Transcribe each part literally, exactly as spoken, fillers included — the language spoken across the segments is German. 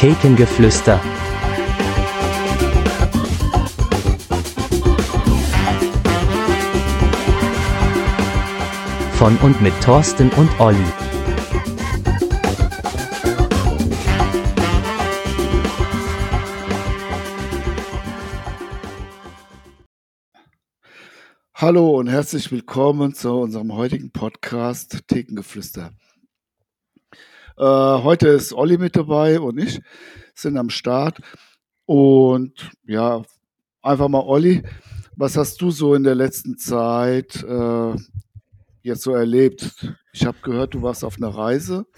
Thekengeflüster. Von und mit Thorsten und Olli. Hallo und herzlich willkommen zu unserem heutigen Podcast Thekengeflüster. Äh, heute ist Olli mit dabei und ich sind am Start. Und ja, einfach mal Olli, was hast du so in der letzten Zeit äh, jetzt so erlebt? Ich habe gehört, du warst auf einer Reise.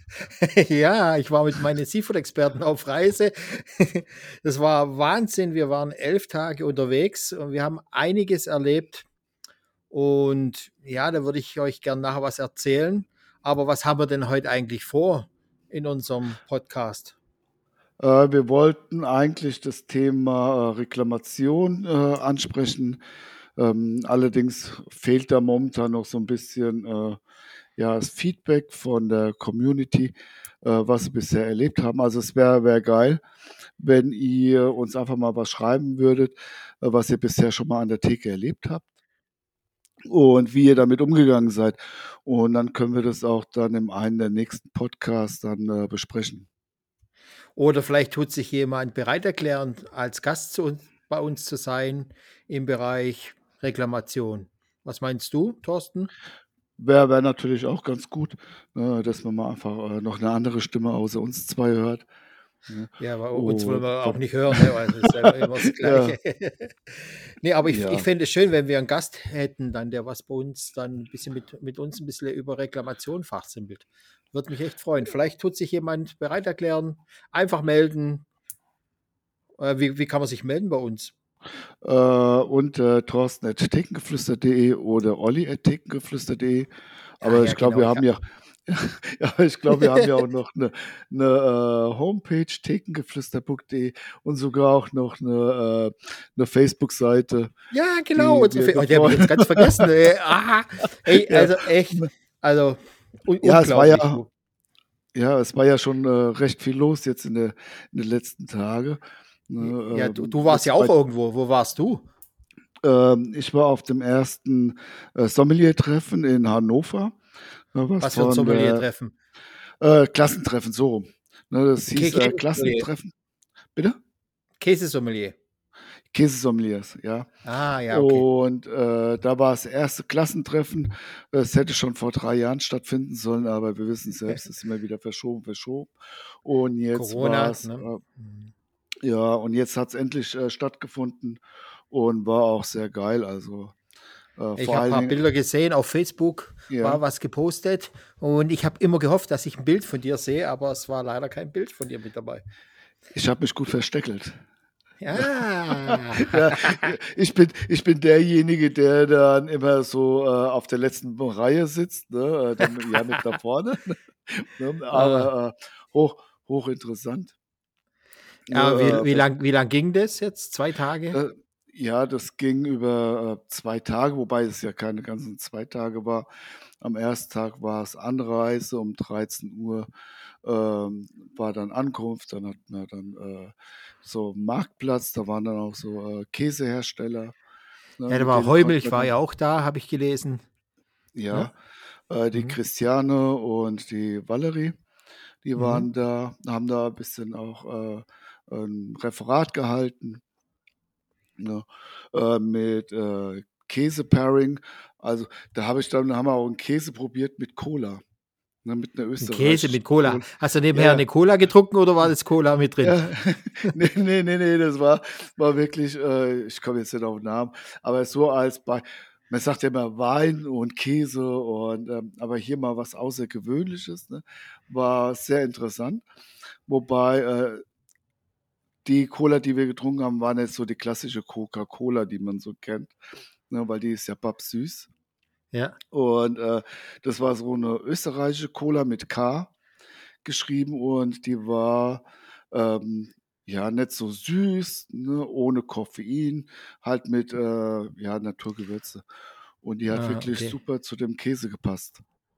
Ja, ich war mit meinen Seafood-Experten auf Reise. Das war Wahnsinn. Wir waren elf Tage unterwegs und wir haben einiges erlebt. Und ja, da würde ich euch gerne nachher was erzählen. Aber was haben wir denn heute eigentlich vor in unserem Podcast? Äh, wir wollten eigentlich das Thema äh, Reklamation äh, ansprechen. Ähm, allerdings fehlt da momentan noch so ein bisschen äh, ja, das Feedback von der Community, äh, was sie bisher erlebt haben. Also es wäre wär geil, wenn ihr uns einfach mal was schreiben würdet, äh, was ihr bisher schon mal an der Theke erlebt habt und wie ihr damit umgegangen seid. Und dann können wir das auch dann in einem der nächsten Podcasts dann äh, besprechen. Oder vielleicht tut sich jemand bereit erklären, als Gast zu uns, bei uns zu sein im Bereich Reklamation. Was meinst du, Thorsten? Wäre wär natürlich auch ganz gut, ne, dass man mal einfach äh, noch eine andere Stimme außer uns zwei hört. Ne? Ja, bei uns wollen Und wir auch dann, nicht hören, ne, weil es ist ja immer das ja, Gleiche. Ne, aber ich ich ja, fände es schön, wenn wir einen Gast hätten dann, der was bei uns dann 'n bisschen mit mit uns ein bisschen über Reklamation fachsimpelt. Würde mich echt freuen. Vielleicht tut sich jemand bereit erklären. Einfach melden. Äh, wie wie kann man sich melden bei uns? äh, und äh, Thorsten at thekengeflüster punkt de oder Olli at thekengeflüster punkt de. Ja, Aber ich ja, glaube, genau. wir Ich haben habe ja, ja, ich glaube, wir haben ja auch noch eine, eine äh, Homepage, thekengeflüster punkt de und sogar auch noch eine, äh, eine Facebook-Seite, Ja, genau, die unsere wir Fe oh, die habe ich jetzt betreuen. ganz vergessen. Äh, ah, ey, Ja, also echt, also un ja, es war unglaublich, ja, du. ja, es war ja schon äh, recht viel los jetzt in, der, in den letzten Tagen. Ja, Ne, du du ähm, warst ja jetzt auch bei, irgendwo. Wo warst du? ähm, ich war auf dem ersten äh, Sommelier-Treffen in Hannover, ne, was Was für 'n von der Sommeliertreffen? äh, Klassentreffen, so rum. Ne, das Kä hieß äh, Käsesommelier. Klassentreffen, bitte? Käsesommelier. Käsesommeliers, ja. Ah, ja, okay. Und äh, da war das erste Klassentreffen. Es hätte schon vor drei Jahren stattfinden sollen, aber wir wissen selbst, es ist immer wieder verschoben, verschoben. Und jetzt war Corona, es, ne? äh, Mhm. ja, und jetzt hat es endlich äh, stattgefunden und war auch sehr geil. Also äh, Ich vor habe ein allen paar Dingen, Bilder gesehen, auf Facebook ja, war was gepostet und ich habe immer gehofft, dass ich 'n Bild von dir sehe, aber es war leider kein Bild von dir mit dabei. ich habe mich gut versteckelt. Ja. Ja, ich bin, ich bin derjenige, der dann immer so äh, auf der letzten Reihe sitzt, ne? äh, Dann ja mit da vorne, ne? Äh, Aber äh, hoch, hochinteressant. Ne? ja, wie Äh, wie vers- lang wie lang ging das jetzt? zwei Tage? äh, ja, das ging über äh, zwei Tage, wobei es ja keine ganzen zwei Tage war. Am ersten Tag war es Anreise um dreizehn Uhr, ähm, war dann Ankunft, dann hatten wir dann äh, so 'n Marktplatz, da waren dann auch so äh, Käsehersteller. Ne, Ja, da mit war denen konnte Heumilch man war dann, ja auch da, habe ich gelesen, ne? ja, äh, die Mhm. Christiane und die Valerie, die Mhm. waren da, haben da ein bisschen auch äh, 'n Referat gehalten, ne, äh, mit äh, Käse-Pairing. Also, da habe ich dann haben wir auch 'n Käse probiert mit Cola, ne, mit 'ner 'N Käse mit österreichischen Cola. Cola. Hast du Ja, nebenher ja. 'ne Cola getrunken oder war das Cola mit drin? Ja, ne, ne, ne, ne, das war war wirklich, äh ich komme jetzt nicht auf 'n Namen, aber so als bei man sagt ja immer Wein und Käse und, ähm aber hier mal was Außergewöhnliches, ne? War sehr interessant. Wobei, äh, die Cola, die wir getrunken haben, war nicht so die klassische Coca-Cola, die man so kennt, ne, weil die ist ja pappsüß. Ja. Und, äh, das war so 'ne österreichische Cola mit K geschrieben und die war, ähm, ja, nicht so süß, ne, ohne Koffein, halt mit, äh, ja, Naturgewürze. Und die hat Ah, wirklich okay. super zu dem Käse gepasst.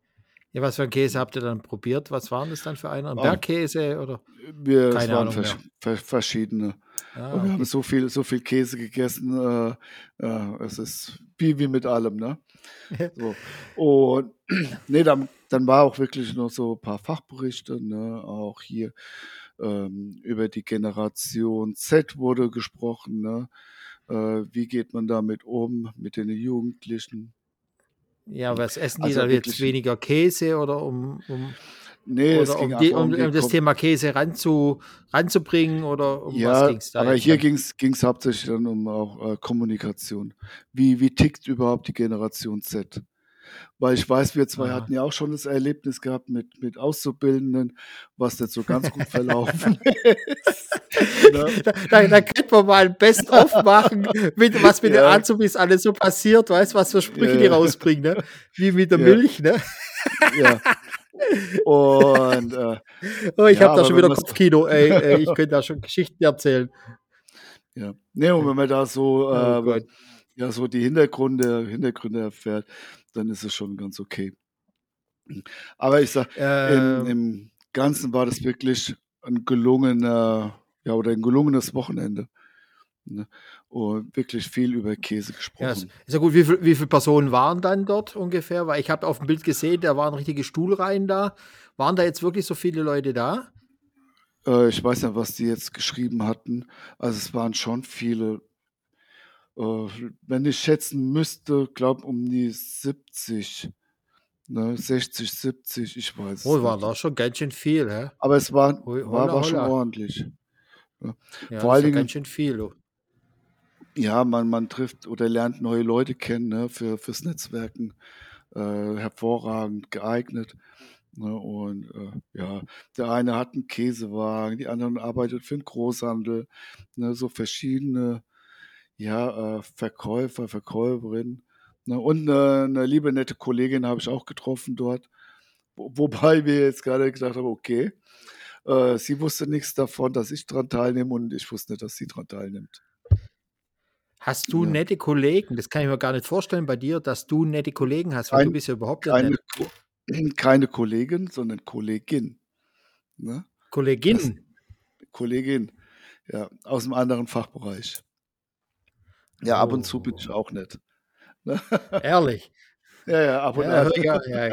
Ja, was für 'n Käse habt ihr dann probiert? Was waren das dann für einer? 'N Ah, Bergkäse oder wir es keine waren Ahnung versch mehr? ver verschiedene. Ah, Aber wir haben okay. so viel so viel Käse gegessen, äh, äh, es ist wie wie mit allem, ne? So. Und ne, dann dann war auch wirklich noch so ein paar Fachberichte, ne? Auch hier, ähm, über die Generation Z wurde gesprochen, ne? Äh, wie geht man damit um mit den Jugendlichen? Ja, was essen die da Also jetzt? wirklich Weniger Käse oder um um ne, es oder ging um die einfach um um die um das Kom Thema Käse ranzu ranzubringen oder um was ja, ging's da aber jetzt hier dann? ging's ging's hauptsächlich dann um auch, äh, Kommunikation. Wie wie tickt überhaupt die Generation Z? Weil ich weiß, wir zwei Aha. hatten ja auch schon das Erlebnis gehabt mit mit Auszubildenden, was nicht so ganz gut verlaufen ist, ne? Da da da könnte man mal 'n Best of machen, mit was mit den Ja, Azubis alles so passiert, weißt du, was für ja, Sprüche die ja, rausbringen, ne? Wie mit der ja, Milch, ne? ja. Und, äh, Oh, ich ja, habe da aber schon wenn wieder man's Kopfkino, ey, ey, ich könnte da schon Geschichten erzählen. ja. Ne, und wenn man da so, Oh äh, Gott. ja, so die Hintergründe Hintergründe erfährt, dann ist es schon ganz okay. Hm, aber ich sage, im Ähm, im Ganzen war das wirklich 'n gelungener ja, oder 'n gelungenes Wochenende, ne? Und wirklich viel über Käse ja, ist gesprochen. ist ja gut. Wie viel wie viele Personen waren dann dort ungefähr? Weil ich habe auf'm Bild gesehen, da waren richtige Stuhlreihen da. Waren da jetzt wirklich so viele Leute da? Äh, ich weiß nicht, was die jetzt geschrieben hatten. Also, es waren schon viele, äh, wenn ich schätzen müsste, glaube um die siebzig, ne, sechzig, siebzig, ich weiß es Oh, waren nicht. da schon ganz schön viel, hä? Aber es war Hui, war holla, war schon holla. ordentlich, ne? Ja, Vor das ist allen ja ganz Dingen, schön viel, du. ja, man man trifft oder lernt neue Leute kennen, ne, für fürs Netzwerken, äh, hervorragend geeignet, ne? Und, äh, ja, der eine hat 'n Käsewagen, die anderen arbeitet für 'n Großhandel, ne, so verschiedene, ja, äh, Verkäufer, Verkäuferinnen, ne? Und 'ne 'ne liebe, nette Kollegin habe ich auch getroffen dort, wo wobei wir jetzt grade gedacht haben: „Okay, äh, sie wusste nix davon, dass ich dran teilnehme und ich wusste nicht, dass sie dran teilnimmt." Hast du Ja. nette Kollegen? Das kann ich mir gar nicht vorstellen bei dir, dass du nette Kollegen hast, weil du Kein bist ja überhaupt nicht keine nett. Ko keine Kollegin, sondern Kollegin, ne? Das Kollegin? Kollegin, ja, aus'm anderen Fachbereich. Ja, ab und zu bin ich Oh, auch nett, ne? ehrlich? Ja, ja, ab und Ja, an. höre ich auch, ja.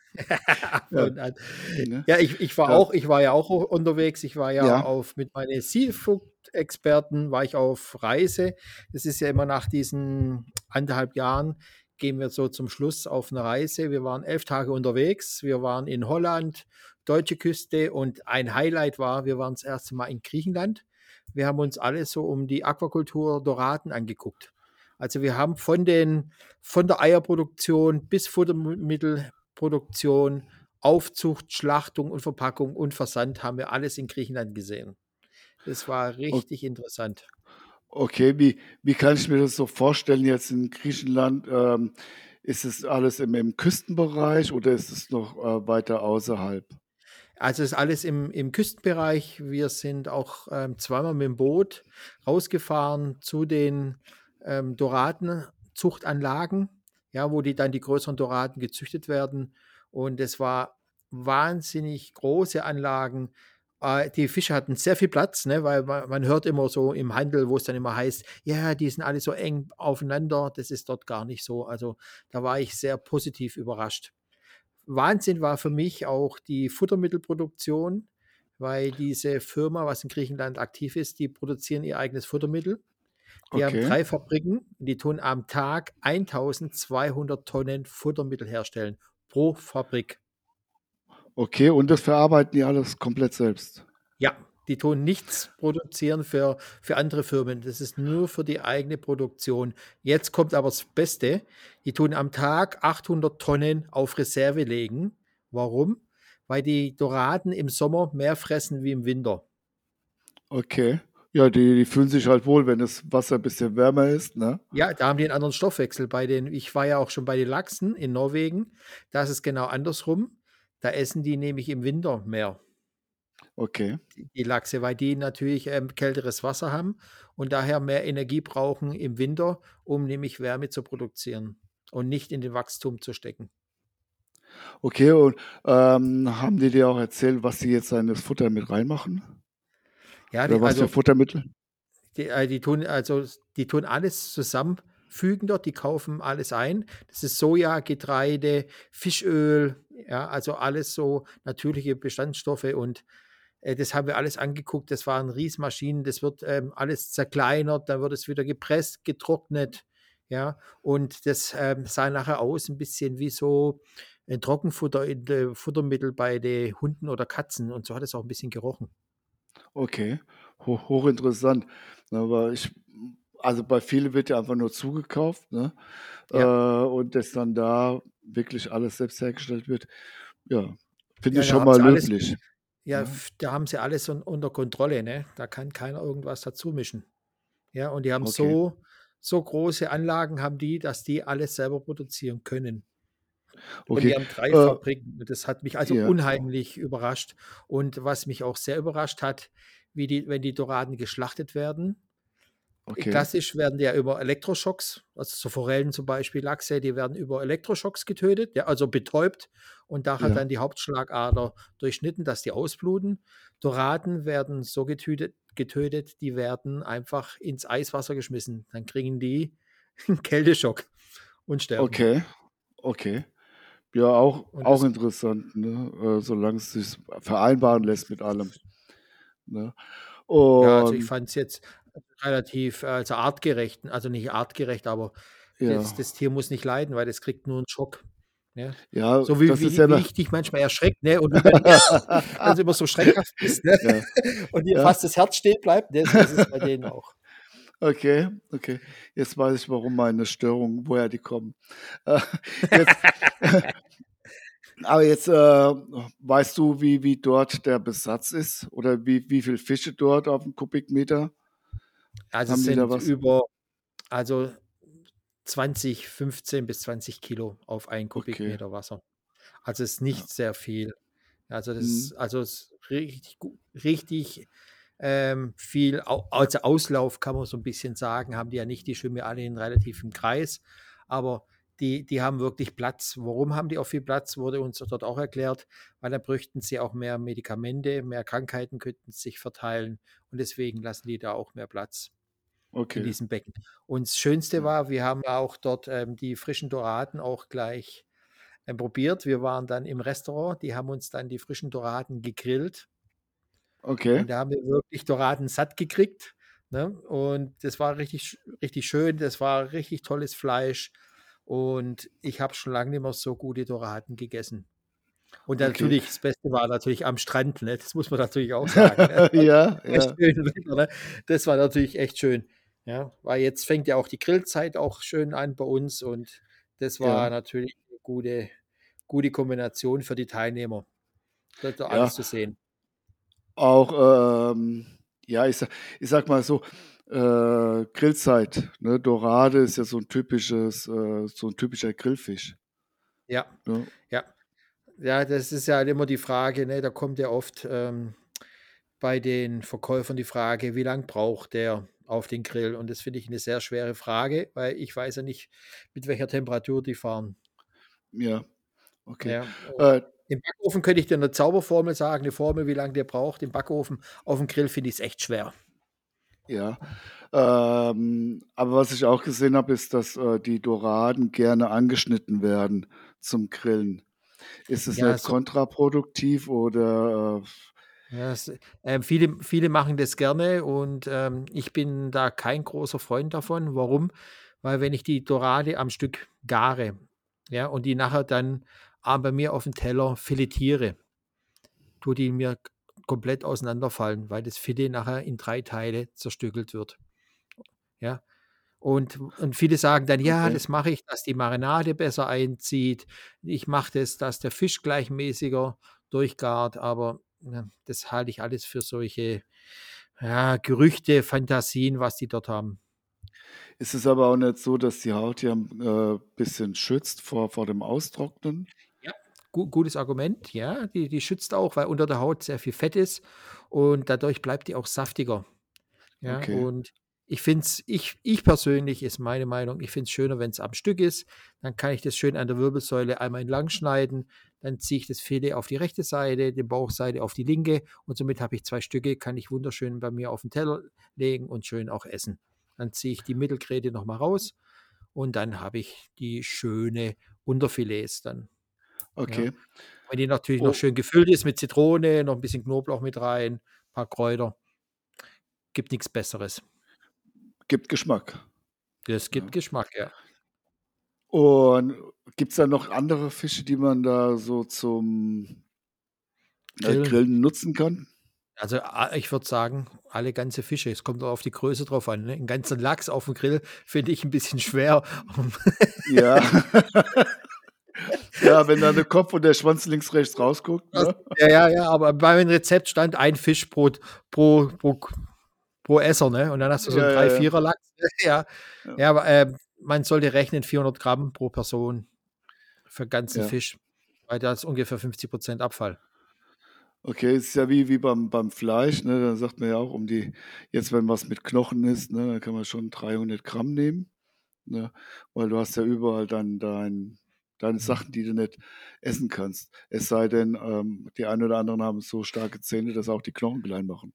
Ab Ja, und an. ne? Ja, ich ich war Ja, auch ich war ja auch u unterwegs. Ich war ja ja, auf mit meinen Seafood-Experten war ich auf Reise. Das ist ja immer nach diesen anderthalb Jahren gehen wir so zum Schluss auf 'ne Reise. Wir waren elf Tage unterwegs. Wir waren in Holland, deutsche Küste und ein Highlight war, wir waren das erste Mal in Griechenland. Wir haben uns alles so um die Aquakultur Doraten angeguckt. Also, wir haben von den von der Eierproduktion bis Futtermittelproduktion, Aufzucht, Schlachtung und Verpackung und Versand haben wir alles in Griechenland gesehen. Das war o richtig interessant. okay. Wie wie kann ich mir das so vorstellen jetzt in Griechenland? Ähm, ist es alles im im Küstenbereich oder ist es noch, äh, weiter außerhalb? Also, ist alles im im Küstenbereich. Wir sind auch, ähm, zweimal mit dem Boot rausgefahren zu den, ähm, Doratenzuchtanlagen, ja, wo die dann die größeren Doraten gezüchtet werden. Und es war wahnsinnig große Anlagen. Äh, die Fische hatten sehr viel Platz, ne, weil ma man hört immer so im Handel, wo es dann immer heißt: „Ja, die sind alle so eng aufeinander." Das ist dort gar nicht so. Also, da war ich sehr positiv überrascht. Wahnsinn war für mich auch die Futtermittelproduktion, weil diese Firma, was in Griechenland aktiv ist, die produzieren ihr eigenes Futtermittel. Die haben Okay, drei Fabriken, die tun am Tag eintausendzweihundert Tonnen Futtermittel herstellen pro Fabrik. okay, und das verarbeiten die alles komplett selbst? Ja, die tun nichts produzieren für für andere Firmen. Das ist nur für die eigene Produktion. Jetzt kommt aber das Beste: Die tun am Tag achthundert Tonnen auf Reserve legen. Warum? Weil die Doraden im Sommer mehr fressen wie im Winter. Okay. Ja, die die fühlen sich halt wohl, wenn das Wasser bisschen wärmer ist, ne? Ja, da haben die 'n anderen Stoffwechsel. Bei den ich war ja auch schon bei den Lachsen in Norwegen. Da ist es genau andersrum. Da essen die nämlich im Winter mehr. Okay. Die die Lachse, weil die natürlich, ähm, kälteres Wasser haben und daher mehr Energie brauchen im Winter, um nämlich Wärme zu produzieren und nicht in den Wachstum zu stecken. Okay, und, ähm, haben die dir auch erzählt, was sie jetzt da in das Futter mit reinmachen? Ja, Oder die was für also Futtermittel? Die, äh, die tun also s die tun alles zusammenfügen dort, die kaufen alles ein. Das ist Soja, Getreide, Fischöl, ja, also alles so natürliche Bestandstoffe und, äh, das haben wir alles angeguckt. Das waren Riesenmaschinen, das wird, ähm, alles zerkleinert, dann wird es wieder gepresst, getrocknet, ja, und das, ähm, sah nachher aus ein bisschen wie so ein Trockenfutter in de Futtermittel bei den Hunden oder Katzen und so hat es auch ein bisschen gerochen. Okay, ho hochinteressant. Ne, aber ich also, bei vielen wird ja einfach nur zugekauft, ne? Äh, Ja. und dass dann da wirklich alles selbst hergestellt wird, ja, finde Ja, ich da schon haben mal sie alles löblich, ja, ne? f da haben sie alles un unter Kontrolle, ne? Da kann keiner irgendwas dazu mischen. Ja, und die haben Okay, so so große Anlagen haben die, dass die alles selber produzieren können. Und okay. die haben drei Äh, Fabriken. Und das hat mich also ja, unheimlich überrascht. Und was mich auch sehr überrascht hat, wie die wenn die Doraden geschlachtet werden. okay, Klassisch werden die ja über Elektroschocks, also so Forellen zum Beispiel, Lachse, die werden über Elektroschocks getötet, ja, also betäubt und da hat ja, dann die Hauptschlagader durchschnitten, dass die ausbluten. Doraden werden so getötet getötet, die werden einfach ins Eiswasser geschmissen. Dann kriegen die 'n Kälteschock und sterben. okay, okay. Ja, auch Und auch das interessant, ne, äh, solange es sich vereinbaren lässt mit allem, ne? ja, also ich Und fand es jetzt relativ, äh, also artgerecht also nicht artgerecht, aber das ja, das Tier muss nicht leiden, weil das kriegt nur 'n Schock, ja? ja, So wie das ist ja wie wie immer ich dich manchmal erschrecke, ne, und du dann ja, wenn's immer so schreckhaft ist, ne, ja, und dir ja. fast das Herz stehen bleibt, ne, so ist es bei denen auch. Okay, okay. Jetzt weiß ich, warum meine Störungen woher die kommen. Äh, jetzt aber jetzt, äh, weißt du, wie wie dort der Besatz ist oder wie wie viel Fische dort auf 'n Kubikmeter? Also, Haben es die da sind was? über also zwanzig, fünfzehn bis zwanzig Kilo auf einen Okay, Kubikmeter Wasser. Also, ist ja. nicht sehr viel. Also, Mhm. das also, ist richtig gu richtig, ähm, viel au also, Auslauf kann man so 'n bisschen sagen, haben die ja nicht. Die schwimmen ja alle in relativ im Kreis, aber die die haben wirklich Platz. Warum haben die auch viel Platz, wurde uns dort auch erklärt, weil dann bräuchten sie auch mehr Medikamente, mehr Krankheiten könnten sich verteilen und deswegen lassen die da auch mehr Platz in Okay, diesem Becken. Und das Schönste ja. war, wir haben auch dort, ähm, die frischen Doraden auch gleich, ähm, probiert. Wir waren dann im Restaurant, die haben uns dann die frischen Doraden gegrillt Okay, und da haben wir wirklich Doraden satt gekriegt, ne? Und das war richtig sch richtig schön. Das war richtig tolles Fleisch und ich habe schon lange nicht mehr so gute Doraden gegessen. Und okay. natürlich das Beste war natürlich am Strand, ne? Das muss man natürlich auch sagen, ne? Bei Ja, bei ja, schönem Wetter, ne? Das war natürlich echt schön, ja? Weil jetzt fängt ja auch die Grillzeit auch schön an bei uns und das war ja, natürlich 'ne gute gute Kombination für die Teilnehmer, dort ja. alles zu sehen. Auch, ähm, ja, ich sage ich sage mal so, äh, Grillzeit, ne? Dorade ist ja so 'n typisches äh, so 'n typischer Grillfisch, Ja, ne? ja. Ja, das ist ja halt immer die Frage, ne? Da kommt ja oft, ähm, bei den Verkäufern die Frage: „Wie lang braucht der auf den Grill?“ Und das finde ich 'ne sehr schwere Frage, weil ich weiß ja nicht, mit welcher Temperatur die fahren. Ja, okay. Ja, und Äh, im Backofen könnte ich dir 'ne Zauberformel sagen, 'ne Formel, wie lang der braucht im Backofen. Aufm Grill finde ich's echt schwer. ja. Ähm, aber was ich auch gesehen habe, ist, dass, äh, die Doraden gerne angeschnitten werden zum Grillen. Ist es Ja, nicht so kontraproduktiv oder, äh ja, s ähm, viele viele machen das gerne und, ähm, ich bin da kein großer Freund davon. Warum? Weil wenn ich die Dorade am Stück gare, ja, und die nachher dann, ah, bei mir aufm Teller filetiere, tut die mir k komplett auseinanderfallen, weil das Filet nachher in drei Teile zerstückelt wird, ja? Und und viele sagen dann: „Ja, okay. das mache ich, dass die Marinade besser einzieht. Ich mache das, dass der Fisch gleichmäßiger durchgart.“ Aber, ja, das halte ich alles für solche, ja, Gerüchte, Fantasien, was die dort haben. Ist es aber auch nicht so, dass die Haut ja 'n äh, bisschen schützt vor vor dem Austrocknen? Ja, gu gutes Argument, ja. Die die schützt auch, weil unter der Haut sehr viel Fett ist und dadurch bleibt die auch saftiger, ja. Okay, Und Ich finde es, ich, ich persönlich ist meine Meinung, ich finde es schöner, wenn es am Stück ist. Dann kann ich das schön an der Wirbelsäule einmal entlang schneiden. Dann ziehe ich das Filet auf die rechte Seite, die Bauchseite auf die linke und somit habe ich zwei Stücke, kann ich wunderschön bei mir auf den Teller legen und schön auch essen. Dann ziehe ich die Mittelgräte nochmal raus und dann habe ich die schöne Unterfilets dann. Ja. Okay. Wenn die natürlich noch Oh, schön gefüllt ist mit Zitrone, noch ein bisschen Knoblauch mit rein, ein paar Kräuter, gibt nichts Besseres. gibt Geschmack. Das gibt Ja. Geschmack, ja. Und gibt es da noch andere Fische, die man da so zum äh, Grillen. Grillen nutzen kann? Also, a ich würde sagen, alle ganze Fische. Es kommt auch auf die Größe drauf an, ne? 'N ganzen Lachs auf dem Grill finde ich ein bisschen schwer. Ja. Ja, wenn da der Kopf und der Schwanz links, rechts rausguckt, Das ne? ja, ja, ja, aber bei meinem Rezept stand ein Fisch pro pro pro pro Esser, ne? Und dann hast du so 'n Ja, drei, ja, ja. Vierer Lachs. Ja. Ja, Ja, aber, ähm, man sollte rechnen vierhundert Gramm pro Person für ganzen ja. Fisch, weil da ist ungefähr fünfzig Prozent Abfall. Okay, ist ja wie wie beim beim Fleisch, ne? Da sagt man ja auch um die jetzt, wenn was mit Knochen ist, ne, dann kann man schon dreihundert Gramm nehmen, ne? Weil du hast ja überall dann dein deine Mhm. Sachen, die du nicht essen kannst. Es sei denn, ähm, die einen oder anderen haben so starke Zähne, dass sie auch die Knochen klein machen.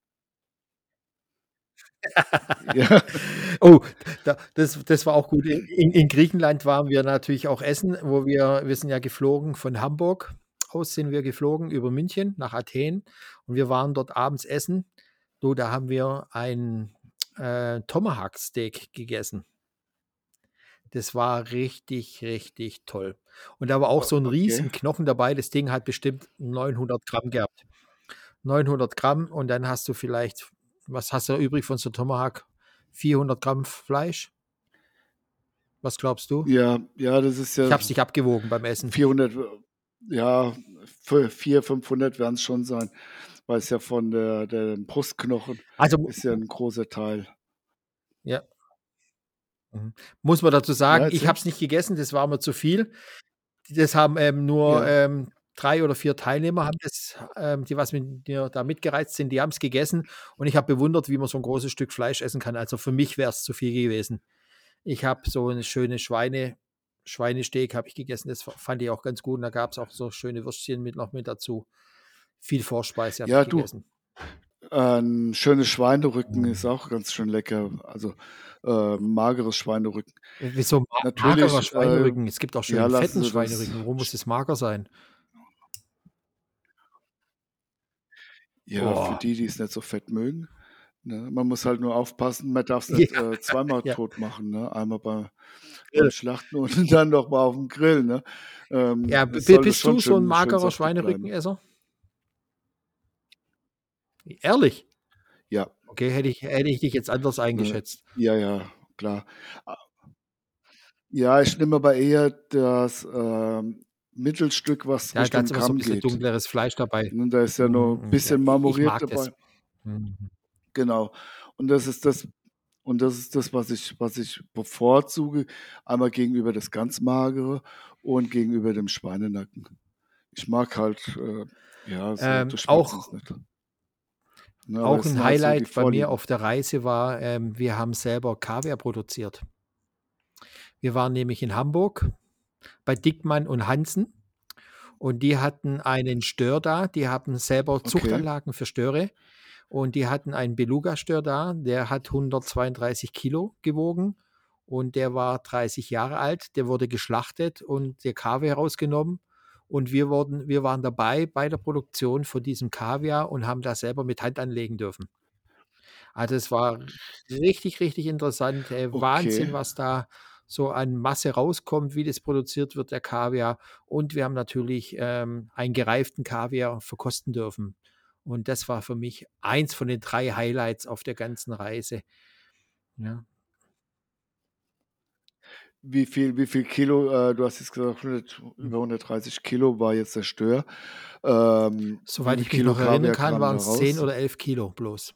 Ja, Oh, da das das war auch gut. In in in Griechenland waren wir natürlich auch essen, wo wir wir sind ja geflogen von Hamburg aus sind wir geflogen über München nach Athen und wir waren dort abends essen. Du, da haben wir ein, äh, Tomahawk Steak gegessen. Das war richtig, richtig toll. Und da war auch o so 'n okay. riesen Knochen dabei. Das Ding hat bestimmt neunhundert Gramm gehabt. neunhundert Gramm und dann hast du vielleicht was hast du übrig von so Tomahawk? vierhundert Gramm Fleisch? Was glaubst du? Ja, ja, das ist Ich ja habe es nicht abgewogen beim Essen. vierhundert, äh, ja, für vierhundert, fünfhundert werden's schon sein, weil es ja von der der Brustknochen Also, mu ist ja 'n großer Teil. ja, mhm. Muss man dazu Ja, sagen, ich erzähl. habe es nicht gegessen, das war mir zu viel. Das haben, ähm, nur, Ja. ähm, drei oder vier Teilnehmer haben das ähm, die was mit mir da mitgereist sind, die haben's gegessen und ich habe bewundert, wie man so 'n großes Stück Fleisch essen kann. Also, für mich wär's zu viel gewesen. Ich habe so 'ne schöne Schweine Schweinesteak habe ich gegessen, das fa fand ich auch ganz gut und da gab's auch so schöne Würstchen mit noch mit dazu. Viel Vorspeise habe ich Ja, du, gegessen. äh, 'n schönes Schweinerücken ist auch ganz schön lecker, also, äh, mageres Schweinerücken. Äh, wieso ma magerer Natürlich, äh, Schweinerücken? Es gibt auch ja, schönen lassen fetten sie das Schweinerücken. Warum muss sch es mager sein? ja, für Oh. die, die's nicht so fett mögen, ne? Man muss halt nur aufpassen, man darf's nicht, Ja, äh, zweimal ja. tot machen, ne? Einmal bei beim Grill. Schlachten und dann noch mal aufm Grill, ne? Ja, Ähm, b es bi sollte bist schon du so 'n schön schön magerer saftig bleiben. Schweinerückenesser? Ehrlich? Ja, Okay, hätte ich hätte ich dich jetzt anders ne? eingeschätzt. Ja, ja, klar. A Ja, ich nehme aber eher das, ähm, Mittelstück, was Ja, da Richtung hat's immer so 'n Kamm bisschen geht. dunkleres Fleisch dabei. Ne, da ist ja noch Mhm, ja, bisschen i ich marmoriert mag das. dabei. Mhm. Genau. Und das ist das und das ist das, was ich was ich bevorzuge, einmal gegenüber das ganz Magere und gegenüber dem Schweinenacken. Ich mag halt, äh, ja, so Ähm, du schmeckst es auch nicht, ne, aber auch es sind 'n halt so die Highlight bei mir Vorlieben. auf der Reise war, ähm, wir haben selber Kaviar produziert. Wir waren nämlich in Hamburg bei Dickmann und Hansen und die hatten einen Stör da. Die haben selber Okay, Zuchtanlagen für Störe und die hatten einen Beluga-Stör da, der hat hundertzweiunddreißig Kilo gewogen und der war dreißig Jahre alt. Der wurde geschlachtet und der Kaviar rausgenommen und wir wurden wir waren dabei bei der Produktion von diesem Kaviar und haben da selber mit Hand anlegen dürfen. Also, es war richtig, richtig interessant. Äh, okay. Wahnsinn, was da so an Masse rauskommt, wie das produziert wird, der Kaviar. Und wir haben natürlich, ähm, einen gereiften Kaviar verkosten dürfen. Und das war für mich eins von den drei Highlights auf der ganzen Reise, ja. Wie viel wie viel Kilo, äh, du hast jetzt gesagt, hundert Hm. über hundertdreißig Kilo war jetzt der Stör. Ähm, wie Soweit viel ich mich noch Kilo erinnern Kaviar kann, kamen da waren's zehn raus? oder elf Kilo bloß.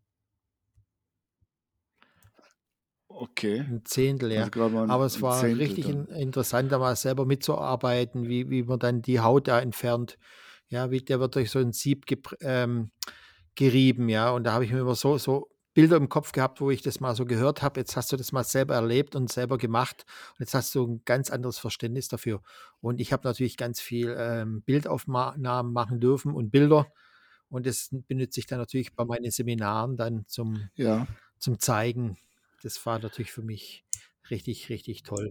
Okay, 'N Zehntel, also ja. grad mal 'n Aber es 'n war Zehntel richtig in dann. interessant, da mal selber mitzuarbeiten, wie wie man dann die Haut da entfernt. Ja, wie der wird durch so 'n Sieb gepr ähm, gerieben, ja. Und da habe ich mir immer so so Bilder im Kopf gehabt, wo ich das mal so gehört habe. Jetzt hast du das mal selber erlebt und selber gemacht und jetzt hast du ein ganz anderes Verständnis dafür. Und ich habe natürlich ganz viel, ähm, Bildaufnahmen machen dürfen und Bilder und das benutze ich dann natürlich bei meinen Seminaren dann zum Ja. zum Zeigen. Das war natürlich für mich richtig, richtig toll.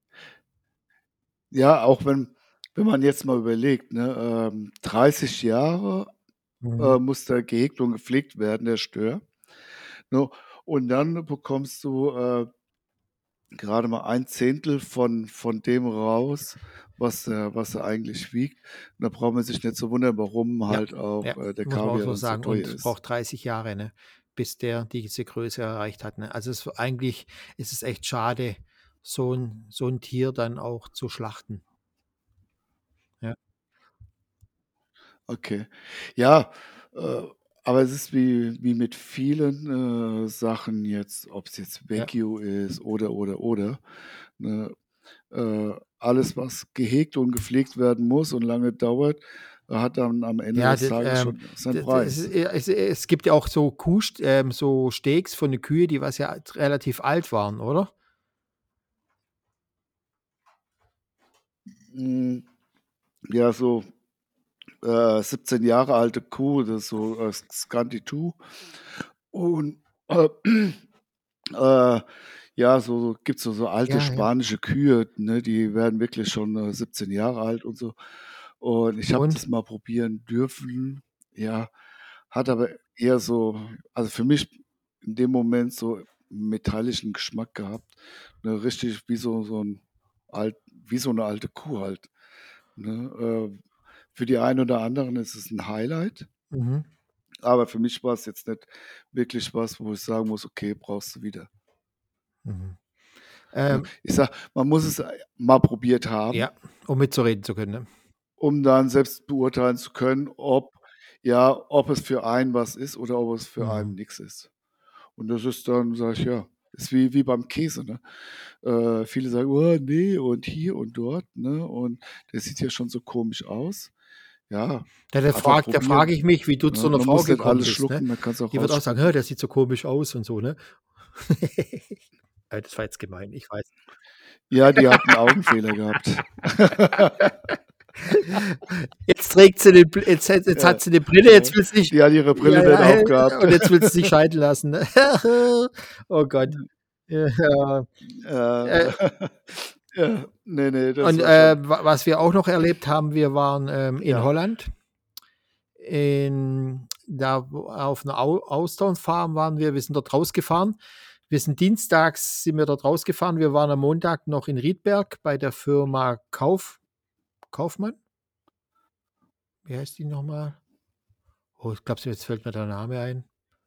Ja, auch wenn wenn man jetzt mal überlegt, ne, ähm, dreißig Jahre, Mhm. äh, muss der gehegt und gepflegt werden, der Stör, ne? Und dann bekommst du, äh, grade mal ein Zehntel von von dem raus, was er was er eigentlich wiegt. Und da braucht man sich nicht zu wundern, warum Ja, halt auch, ja, äh, der muss man auch Kaviar so dann so sagen teuer und ist. braucht dreißig Jahre, ne, bis der diese Größe erreicht hat, ne? Also, es eigentlich ist es echt schade, so 'n so 'n Tier dann auch zu schlachten. Ja, Okay. Ja, äh, aber es ist wie wie mit vielen, äh, Sachen jetzt, ob's jetzt ja. Wagyu ist oder, oder, oder, ne? Äh, alles, was gehegt und gepflegt werden muss und lange dauert, hat dann am Ende Ja, des das, Tages ähm, schon seinen d d es Preis. ist eher es es gibt ja auch so Kuhst ähm, so Steaks von den Kühe, die was ja relativ alt waren, oder? Hm, ja, so, äh, siebzehn Jahre alte Kuh, das ist so, äh, Scanty zwei und, äh, äh, ja, so so gibt's so so alte Ja, ja. spanische Kühe, ne, die werden wirklich schon, äh, siebzehn Jahre alt und so. Und ich habe Und? das mal probieren dürfen, ja, hat aber eher so, also für mich in dem Moment so metallischen Geschmack gehabt, ne, richtig wie so so 'n alt wie so 'ne alte Kuh halt, ne? Äh, für die einen oder anderen ist es 'n Highlight, Mhm, aber für mich war's jetzt nicht wirklich was, wo ich sagen muss: „Okay, brauchst du wieder“, mhm. ne? Ähm, Ich sage, man muss es, äh, mal probiert haben, ja, um mitzureden zu können, ne? um dann selbst beurteilen zu können, ob ja, ob es für einen was ist oder ob es für einen Mhm. nix ist. Und das ist dann, sage ich, ja, ist wie wie beim Käse, ne? Äh, viele sagen: „Oh, ne, und hier und dort“, ne? Und der sieht ja schon so komisch aus. Ja, Ja, da einfach frag da frage probieren, ich mich, wie du zu ne? 'ner Man Frau muss nicht gekommen alles bist, ne? schlucken, man kann's auch Die wird auch sagen: „Hä, rausspucken. der sieht so komisch aus“ und so, ne? Äh, das war jetzt gemein, ich weiß. Ja, die hat 'n Augenfehler gehabt. Jetzt trägt sie den Br jetzt hat jetzt Ja, hat sie 'ne Brille, ja. jetzt will sie sich Die hat ihre Brille ja, nicht ja, hä, aufgehabt. und jetzt will sie sich scheiden lassen, ne? Oh Gott. Ja, äh, Äh, ja, ne, ne, das und, war äh, schon wa was wir auch noch erlebt haben, wir waren, ähm, in ja, Holland. In da wo auf 'ner Au Austernfarm waren wir. Wir sind dort rausgefahren. Wir sind dienstags sind wir dort rausgefahren. Wir waren am Montag noch in Riedberg bei der Firma Kauf Kaufmann? Wie heißt die noch mal? Oh, ich glaube, jetzt fällt mir der Name ein.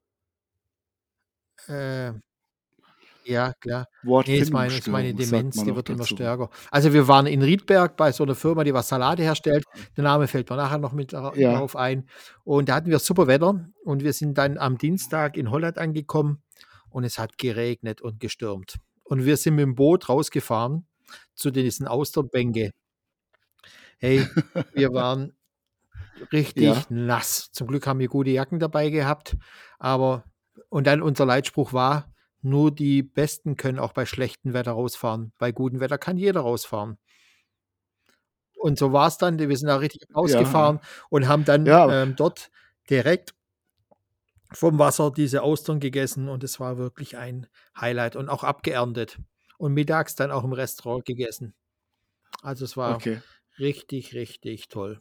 Ähm, ja, klar. Ne, ist meine ist meine Wortfindungsstörung, sagt Demenz, man die auch wird immer dazu. stärker. Also, wir waren in Riedberg bei so 'ner Firma, die was Salate herstellt. Der Name fällt mir nachher noch mit dra Ja, drauf ein. Und da hatten wir super Wetter und wir sind dann am Dienstag in Holland angekommen und es hat geregnet und gestürmt. Und wir sind mit'm Boot rausgefahren zu diesen Austernbänke. Hey, wir waren ja, richtig nass. Zum Glück haben wir gute Jacken dabei gehabt, aber und dann unser Leitspruch war: „Nur die Besten können auch bei schlechtem Wetter rausfahren. Bei gutem Wetter kann jeder rausfahren.“ Und so war's dann. Wir sind da richtig ja, rausgefahren und haben dann, ja, ähm, dort direkt vom Wasser diese Austern gegessen und es war wirklich ein Highlight und auch abgeerntet und mittags dann auch im Restaurant gegessen. Also, es war okay. richtig, richtig toll.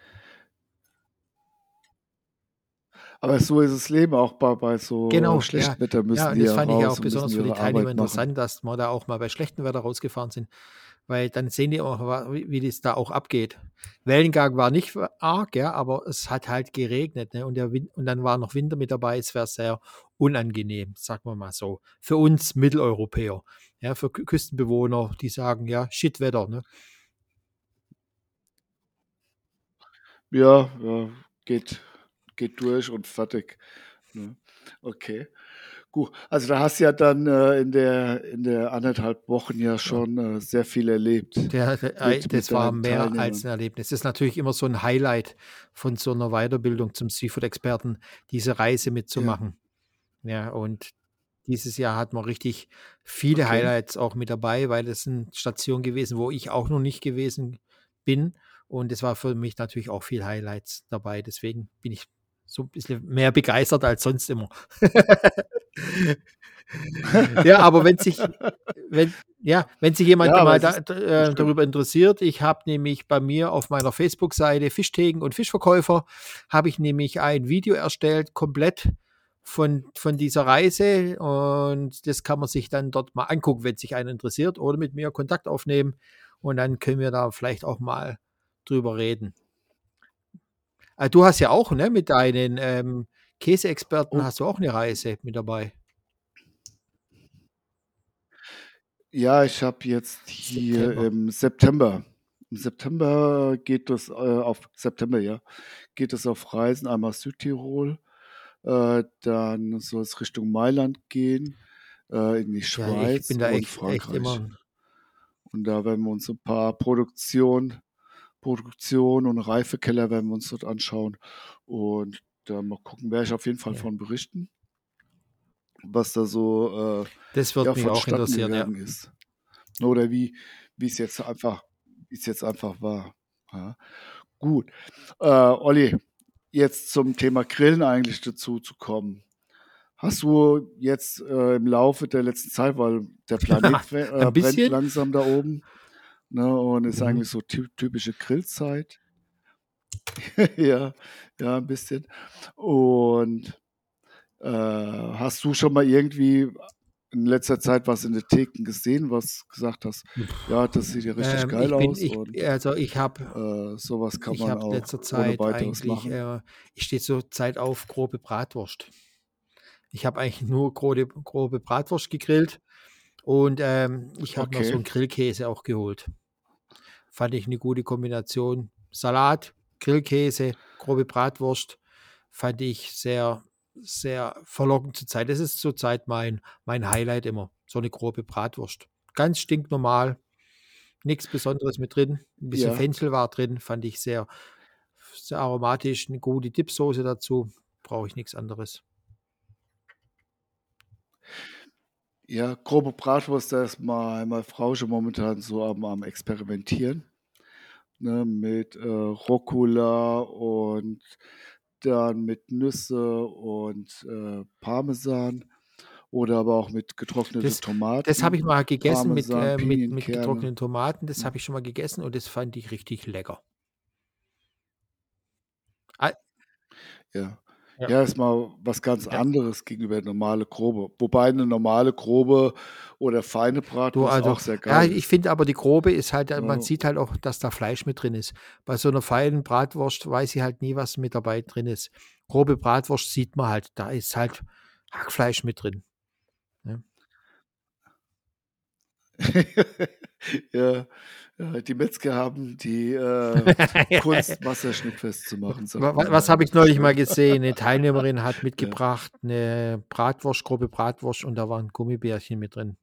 Aber so ist das Leben auch bei bei so, äh, Genau, ja. Schlechtwetter Ja, müssen und die das ja fand ich ja raus auch und müssen besonders für die ihre Teilnehmer Arbeit machen. interessant, dass wir da auch mal bei schlechtem Wetter rausgefahren sind, weil dann sehen die auch, wa wie wie das da auch abgeht. Wellengang war nicht w arg, ja, aber es hat halt geregnet, ne, und der Wind und dann war noch Winter mit dabei. Es wäre sehr unangenehm, sagen wir mal so, für uns Mitteleuropäer. Ja, für Kü Küstenbewohner, die sagen: „Ja, Shitwetter“, ne? Ja, ja, geht geht durch und fertig, ne? Okay, gut. Also, da hast du ja dann, äh, in der in der anderthalb Wochen ja Ja. schon, äh, sehr viel erlebt Der der ei mit mit das war deinen mehr als 'n Teilnehmern. Erlebnis. Das ist natürlich immer so 'n Highlight von so 'ner Weiterbildung zum Seafood-Experten, diese Reise Ja, mitzumachen. Ja, und dieses Jahr hat man richtig viele Okay. Highlights auch mit dabei, weil das sind Stationen gewesen, wo ich auch noch nicht gewesen bin. Und es war für mich natürlich auch viel Highlights dabei. Deswegen bin ich so ein bisschen mehr begeistert als sonst immer. Ja, aber wenn sich wenn ja, wenn sich jemand Ja, aber mal es da ist d so äh, schön. darüber interessiert, ich habe nämlich bei mir auf meiner Facebook-Seite Fischtheken und Fischverkäufer habe ich nämlich ein Video erstellt, komplett von von dieser Reise, und das kann man sich dann dort mal angucken, wenn sich einer interessiert, oder mit mir Kontakt aufnehmen, und dann können wir da vielleicht auch mal drüber reden. Ah, du hast ja auch, ne, mit deinen, ähm, Käseexperten Oh, hast du auch 'ne Reise mit dabei. ja, ich habe jetzt hier September. im September im September geht es, äh, auf September, ja, geht es auf Reisen, einmal Südtirol, äh, dann soll es Richtung Mailand gehen, äh, in die Ja, ich Schweiz bin da und echt echt Frankreich. immer Und da werden wir uns so 'n paar Produktion Produktion und Reifekeller werden wir uns dort anschauen und da mal gucken, werde ich auf jeden Fall ja. von berichten, was da so, äh, Das ja, würde mich auch vonstatten interessieren, ja. gegangen ist. Oder wie wie es jetzt einfach wie es jetzt einfach war, ja. Gut, äh, Olli, jetzt zum Thema Grillen eigentlich dazu zu kommen. Hast du jetzt, äh, im Laufe der letzten Zeit, weil der Planet we äh, Ein brennt bisschen? langsam da oben, ne, und ist Mhm. eigentlich so ty typische Grillzeit. Ja, ja, 'n bisschen. Und, äh, hast du schon mal irgendwie in letzter Zeit was in den Theken gesehen, was gesagt hast: „Ja, das sieht ja richtig Ähm, geil ich bin aus ich und, also, ich habe äh, so was kann ich man habe in auch letzter ohne Zeit Weiteres eigentlich, machen?“ äh ich stehe zurzeit auf grobe Bratwurst. Ich habe eigentlich nur grode grobe Bratwurst gegrillt, und, ähm, ich habe mir so Okay, 'n Grillkäse auch geholt. Fand ich 'ne gute Kombination. Salat, Grillkäse, grobe Bratwurst fand ich sehr, sehr verlockend zurzeit. Das ist zurzeit mein mein Highlight immer, so 'ne grobe Bratwurst. Ganz stinknormal, nix Besonderes mit drin. 'N bisschen ja. Fenchel war drin, fand ich sehr sehr aromatisch, 'ne gute Dipsoße dazu, brauche ich nix anderes. Ja, grobe Bratwurst, da ist mei meine Frau schon momentan so am am Experimentieren, ne, mit, äh, Rucola und dann mit Nüsse und, äh, Parmesan oder aber auch mit getrocknete Das das habe ich Tomaten, mal gegessen mit Parmesan, äh, mit mit Pinienkerne, getrockneten Tomaten. Das ne? habe ich schon mal gegessen, und das fand ich richtig lecker. Al Ja. ja, Ja, ist mal was ganz ja. anderes gegenüber normale grobe. Wobei 'ne normale grobe oder feine Du, Bratwurst also auch sehr ja, geil ich ist, finde aber die grobe ist halt, äh, man ne? sieht halt auch, dass da Fleisch mit drin ist. Bei so 'ner feinen Bratwurst weiß ich halt nie, was mit dabei drin ist. Grobe Bratwurst sieht man halt, da ist halt Hackfleisch mit drin, ne? Ja, ja, die Metzger haben die, äh, Kunst, wasserschnittfest zu machen, Wa sagt wa man was immer, habe immer ich so neulich mal schön. gesehen? 'Ne Teilnehmerin hat Ja. mitgebracht 'ne Bratwurst, grobe Bratwurst, und da waren Gummibärchen mit drin.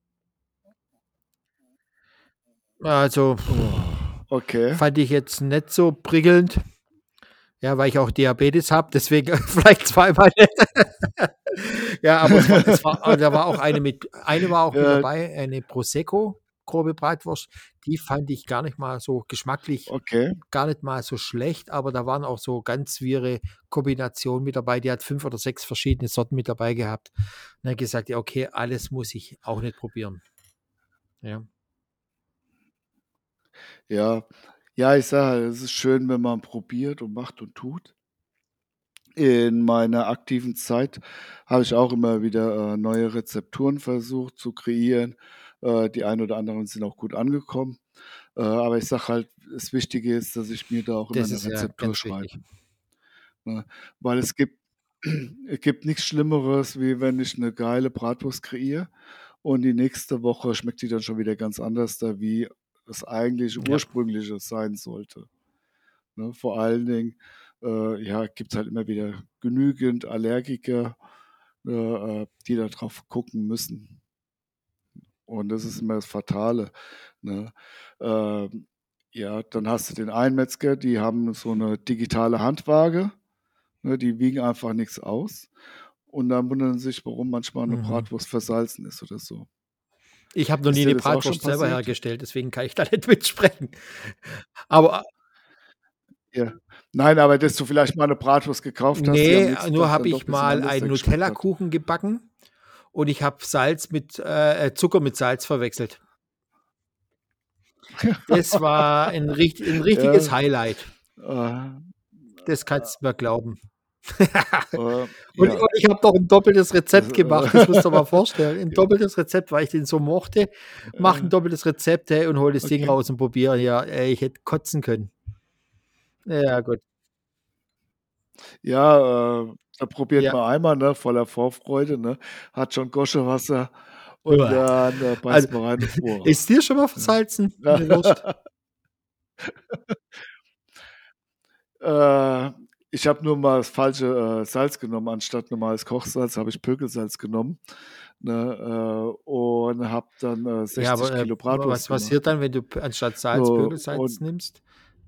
Also, Oh, okay. fand ich jetzt nicht so prickelnd, ja, weil ich auch Diabetes habe, deswegen vielleicht zweimal nicht. Ja, aber es war es war ah, da war auch eine mit eine war auch mit Ja, dabei, eine Prosecco, grobe Bratwurst. Die fand ich gar nicht mal so geschmacklich, okay. gar nicht mal so schlecht, aber da waren auch so ganz wirre Kombinationen mit dabei. Die hat fünf oder sechs verschiedene Sorten mit dabei gehabt. Und habe gesagt: „Ja, okay, alles muss ich auch nicht probieren." Ja. Ja. Ja, ich sage, es ist schön, wenn man probiert und macht und tut. In meiner aktiven Zeit habe ich auch immer wieder, äh, neue Rezepturen versucht zu kreieren. Äh, die ein oder anderen sind auch gut angekommen. Äh, aber ich sage halt, das Wichtige ist, dass ich mir da auch immer Das 'ne ist ja Rezeptur ganz wichtig. schreibe, ne? Weil es gibt es gibt nix Schlimmeres, wie wenn ich 'ne geile Bratwurst kreiere und die nächste Woche schmeckt die dann schon wieder ganz anders da, wie das eigentliche Ja, Ursprüngliche sein sollte, ne? Vor allen Dingen, äh, ja, gibt's halt immer wieder genügend Allergiker, äh, äh, die da drauf gucken müssen. Und das ist immer das Fatale, ne? Ähm, ja, dann hast du den einen Metzger, die haben so 'ne digitale Handwaage, ne? Die wiegen einfach nix aus. und dann wundern sie sich, warum manchmal eine Mhm. Bratwurst versalzen ist oder so. Ich habe noch Ist nie dir 'ne das auch schon Bratwurst selber passiert? hergestellt, deswegen kann ich da nicht mitsprechen. Aber Ja. Nein, aber dass du vielleicht mal 'ne Bratwurst gekauft hast, die am ne, nächsten nur Tag habe dann doch ich bisschen mal anders einen dann geschmeckt hat. Nutella-Kuchen gebacken und ich habe Salz mit äh, äh, Zucker mit Salz verwechselt. Das war 'n richt 'n richtiges Ja. Highlight. Äh, Das kannst du mir glauben. äh, Und ja. und ich habe noch 'n doppeltes Das, Rezept äh gemacht, das musst du dir mal vorstellen. 'N ja. doppeltes Rezept, weil ich den so mochte. Mache 'n Äh, doppeltes Rezept, hey, und hole das Ding okay. raus und probiere. Ja, ey, ich hätte kotzen können. Ja, gut. Ja, äh, da probiert Ja. man einmal, ne, voller Vorfreude, ne, hat schon Goschewasser und Uah. dann, äh, Also, beißt man rein und boah. ist dir schon mal Ja. versalzen, 'ne Wurst? Äh, ich habe nur mal das falsche, äh, Salz genommen. Anstatt normales Kochsalz habe ich Pökelsalz genommen, ne, äh, und habe dann, äh, Ja, aber, sechzig äh, Kilo wa Bratwurst was gemacht, passiert ne? dann, wenn du p anstatt Salz So Pökelsalz und nimmst?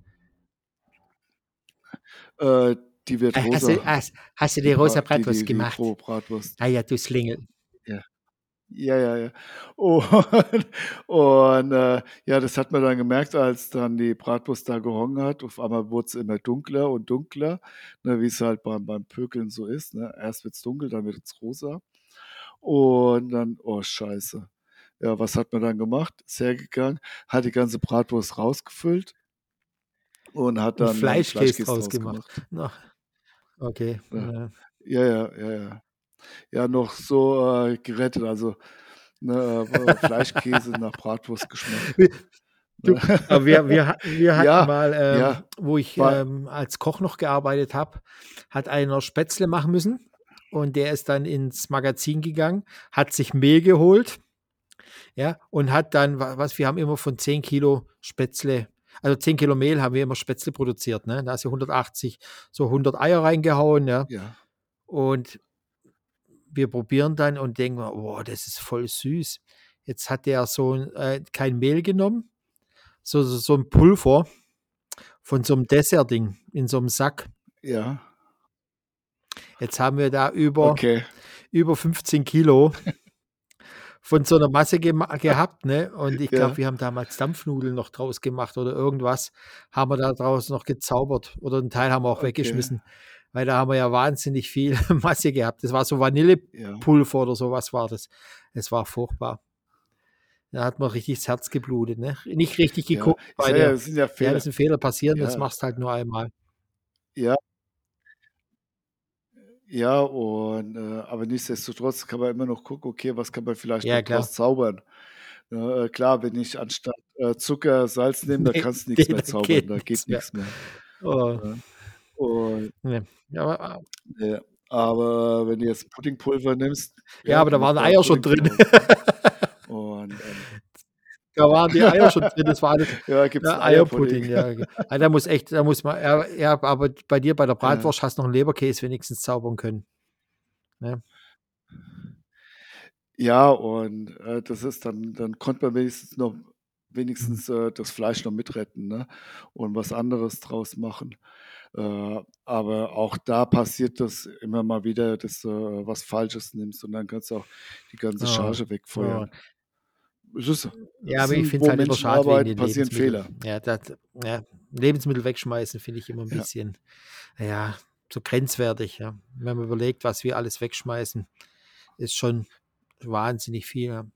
äh, die wird Äh, hast du rosa, hast hast du die die rosa Bra die Bratwurst die die gemacht? rohe Bratwurst. Ah ja, du Schlingel. Ja. Ja, ja, ja. Und und, äh, ja, das hat man dann gemerkt, als dann die Bratwurst da gehongen hat. Auf einmal wurd's immer dunkler und dunkler, ne, wie's halt beim beim Pökeln so ist, ne? Erst wird's dunkel, dann wird's rosa. Und dann oh scheiße. Ja, was hat man dann gemacht? Ist hergegangen, hat die ganze Bratwurst rausgefüllt und hat 'N dann dann Fleischkäse Fleischkäse draus draus gemacht. gemacht. Na, okay, Ja. ja. Ja, ja, ja, ja. Ja, noch so, äh, gerettet, also, ne, äh, Fleischkäse nach Bratwurstgeschmack, Wi du, ne? aber wir wir hatten wir hatten Ja, mal, ähm, ja, wo ich, war ähm, als Koch noch gearbeitet habe, hat einer Spätzle machen müssen und der ist dann ins Magazin gegangen, hat sich Mehl geholt, ja, und hat dann wa was wir haben immer von zehn Kilo Spätzle also zehn Kilo Mehl haben wir immer Spätzle produziert, ne? Da hast du hundertachtzig so hundert Eier reingehauen, ja? ja, Und wir probieren dann und denken wir: „Oh, das ist voll süß.“ Jetzt hat der so 'n äh, kein Mehl genommen, so so so 'n Pulver von so 'm Dessertding in so 'm Sack. ja, Jetzt haben wir da über okay, über fünfzehn Kilo von so 'ner Masse gema gehabt, ne? Und ich glaube, ja, wir haben damals Dampfnudeln noch draus gemacht oder irgendwas haben wir da draus noch gezaubert oder 'n Teil haben wir auch okay, weggeschmissen, weil da haben wir ja wahnsinnig viel Masse gehabt. Das war so ja, Vanillepulver oder so was war das. Es war furchtbar. Da hat mir richtig das Herz geblutet, ne? Nicht richtig ja. geguckt Ich bei sage ja, der das sind ja ja, Fehler. das sind Fehler passieren, das Ja, machst halt nur einmal. ja, ja und, äh aber nichtsdestotrotz kann man immer noch gucken, okay, was kann man vielleicht Ja, noch klar. draus zaubern? Ne, äh, klar, wenn ich anstatt, äh, Zucker Salz nehme, da Ne, kannst du nix ne, mehr da zaubern, geht da nix geht mehr. nix mehr, Oh, ne? Und ne. Ja, aber a ja, aber wenn du jetzt Puddingpulver nimmst, ja, ja, aber da damit waren man Eier schon Pudding drin. brauen kann. Und, ähm Da waren die Eier schon drin, das war alles ja, gibt's 'n ja, Eierpudding. Eierpudding, ja. Ge ah, da muss echt da muss man ja, ja, aber bei dir bei der Ja. Bratwurst hast du noch 'n Leberkäse wenigstens zaubern können, ne? Ja, und, äh, das ist dann dann konnte man wenigstens noch Mhm. wenigstens, äh, das Fleisch noch mitretten, ne, und was anderes draus machen. Äh, aber auch da passiert das immer mal wieder, dass du was Falsches nimmst und dann kannst du auch die ganze Oh, Charge oh. wegfeuern. Es ist Ja, es aber ich sind finde es wo halt immer Menschen schade wegen arbeiten, den passieren Lebensmitteln. Fehler. Ja, das ja, Lebensmittel wegschmeißen finde ich immer 'n Ja, bisschen, ja, so grenzwertig, ja. Wenn man überlegt, was wir alles wegschmeißen, ist schon wahnsinnig viel, ja.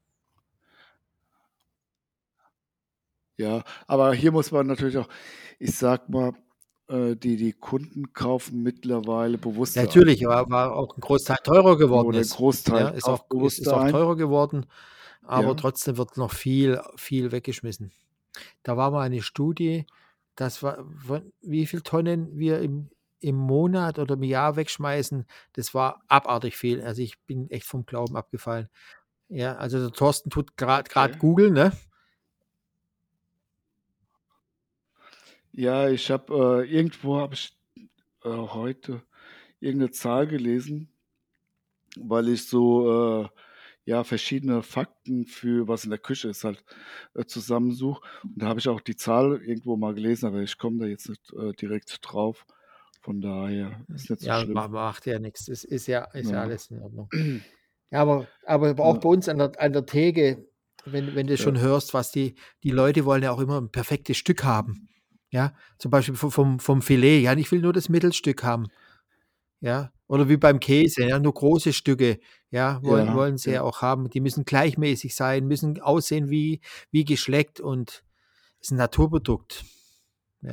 ja. Aber hier muss man natürlich auch ich sage mal, äh, die die Kunden kaufen mittlerweile Ja, bewusster ein, natürlich, war war auch 'n Großteil teurer geworden oder 'n ist. Großteil Ja, ist auch kauft ist ist bewusster auch ein. teurer geworden, aber Ja, trotzdem wird noch viel viel weggeschmissen. Da war mal eine Studie, das war von wie viel Tonnen wir im im Monat oder im Jahr wegschmeißen, das war abartig viel. Also, ich bin echt vom Glauben abgefallen. Ja, also, der Thorsten tut grad grad okay. googeln, ne? Ja, ich habe, äh irgendwo habe ich, äh, heute irgend 'ne Zahl gelesen, weil ich so, äh, ja, verschiedene Fakten für was in der Küche ist halt, äh, zusammensuche. Und da habe ich auch die Zahl irgendwo mal gelesen, aber ich komme da jetzt nicht, äh, direkt drauf. Von daher ist nicht so Ja, ma schlimm. macht ja nichts. Es ist ja ist ja Ja. alles in Ordnung. Ja, aber aber auch Ja, bei uns an der an der Theke, wenn wenn du ja, schon hörst, was die die Leute wollen ja auch immer 'n perfektes Stück haben. Ja, zum Beispiel vo vom vom Filet. Ja, ich will nur das Mittelstück haben, ja? Oder wie beim Käse, ja, nur große Stücke, ja, wollen ja, wollen sie ja. ja auch haben. Die müssen gleichmäßig sein, müssen aussehen wie wie geschleckt und ist 'n Naturprodukt. Ja.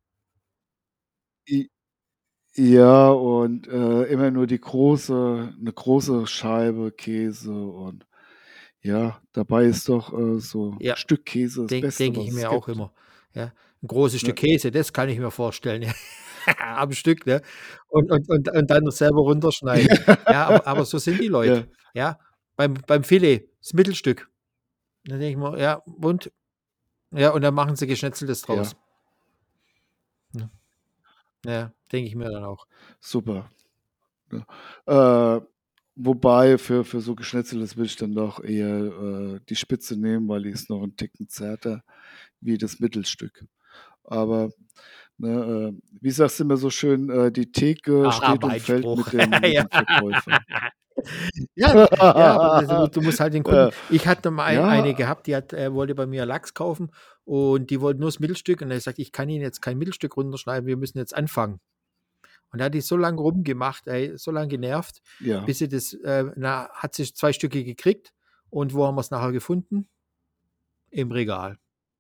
I ja, und, äh, immer nur die große 'ne große Scheibe Käse und ja, dabei ist doch, äh, so Ja, Stück Käse das denk Beste, denke was ich es mir auch gibt, immer, ja. 'N großes ne? Stück Käse, das kann ich mir vorstellen, ja, am Stück, ne? Und und und und dann noch selber runterschneiden. Ja, aber aber so sind die Leute, Ja, ja. Beim beim Filet, das Mittelstück. Dann denke ich mir: „Ja, und?“ Ja, und dann machen sie Geschnetzeltes ja, draus. Ne? Ja, denke ich mir dann auch. super, ne? Äh, wobei für für so Geschnetzeltes würde ich dann doch eher, äh, die Spitze nehmen, weil die ist noch 'n Ticken zärter wie das Mittelstück. Aber, ne, äh, wie sagst du immer so schön, äh, die Theke Ah, steht und mein fällt Spruch. mit dem mit Ja. dem Verkäufer. Ja, ja, aber das du du musst halt den Kunden Ja, ich hatte mal ei eine ja, gehabt, die hat äh, wollte bei mir Lachs kaufen und die wollte nur das Mittelstück und dann habe ich gesagt: „Ich kann Ihnen jetzt kein Mittelstück runterschneiden, wir müssen jetzt anfangen.“ Und da hat die so lange rumgemacht, ey, so lange genervt, ja, bis sie das äh, na, hat sie zwei Stücke gekriegt und wo haben wir's nachher gefunden? Im Regal.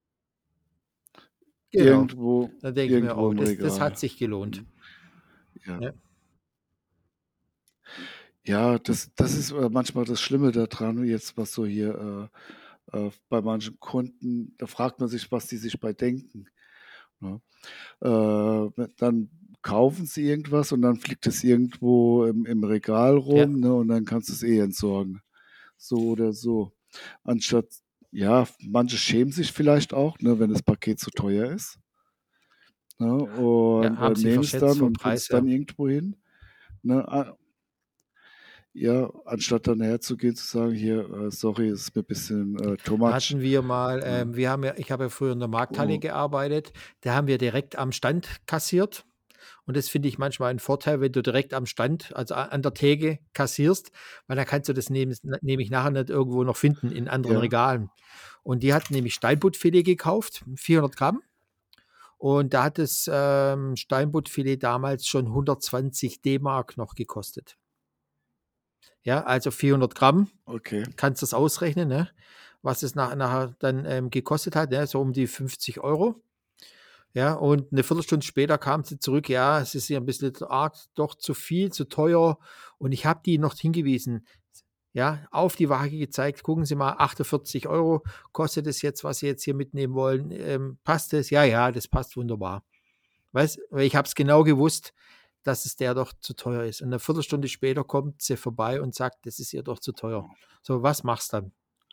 Genau. irgendwo Da denke ich mir: irgendwo „Oh, im das das hat Regal. sich gelohnt.“ Mhm, ja. Ja, Ja, das das ist, äh, manchmal das Schlimme da dran, jetzt was so hier, äh, äh, bei manchen Kunden da fragt man sich, was die sich bei denken, ne? Äh, we dann kaufen sie irgendwas und dann fliegt es irgendwo im im Regal ja, rum, ne, und dann kannst du's eh entsorgen, so oder so. Anstatt ja, manche schämen sich vielleicht auch, ne, wenn das Paket zu teuer ist, ne, ja, und, äh, haben sie nehmen es verschätzt dann vom und tun's Preis dann her. irgendwo hin, ne? A Ja, anstatt dann herzugehen, zu sagen: „Hier, äh, sorry, ist mir bisschen, äh, too much“, Hatten wir mal ne? ähm, wir haben ja ich habe ja früher in der Markthalle Oh, gearbeitet, da haben wir direkt am Stand kassiert und das finde ich manchmal 'n Vorteil, wenn du direkt am Stand, also a an der Theke kassierst, weil dann kannst du das nebems nämlich nachher nicht irgendwo noch finden in anderen ja, Regalen. Und die hatten nämlich Steinbuttfilet gekauft, vierhundert Gramm. Und da hat das, ähm, Steinbuttfilet damals schon hundertzwanzig D-Mark noch gekostet. Ja, also vierhundert Gramm, okay. kannst das ausrechnen, ne, was es nach nachher dann, ähm, gekostet hat, ne, so um die fünfzig Euro. Ja, und 'ne Viertelstunde später kam sie zurück: „Ja, es ist ihr 'n bisschen arg doch zu viel, zu teuer.“ Und ich habe die noch hingewiesen, ja, auf die Waage gezeigt: „Gucken Sie mal, achtundvierzig Euro kostet es jetzt, was Sie jetzt hier mitnehmen wollen. Ähm, passt es?“ „Ja, ja, das passt wunderbar.“ Weißt, weil ich habe es genau gewusst, dass es der doch zu teuer ist. Und 'ne Viertelstunde später kommt sie vorbei und sagt: „Das ist ihr doch zu teuer.“ So, was machst dann?